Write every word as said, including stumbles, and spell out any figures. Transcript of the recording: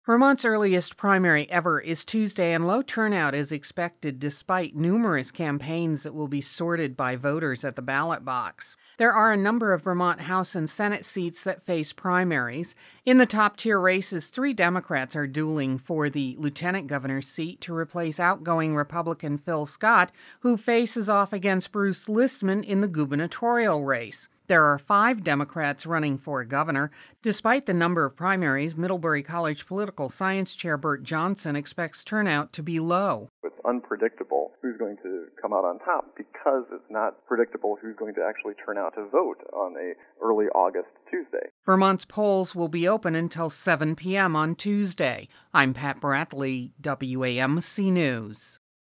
Vermont's earliest primary ever is Tuesday, and low turnout is expected despite numerous campaigns that will be sorted by voters at the ballot box. There are a number of Vermont House and Senate seats that face primaries. In the top-tier races, three Democrats are dueling for the lieutenant governor's seat to replace outgoing Republican Phil Scott, who faces off against Bruce Listman in the gubernatorial race. There are five Democrats running for governor. Despite the number of primaries, Middlebury College political science chair Bert Johnson expects turnout to be low. It's unpredictable who's going to come out on top because it's not predictable who's going to actually turn out to vote on a early August Tuesday. Vermont's polls will be open until seven p.m. on Tuesday. I'm Pat Bradley, W A M C News.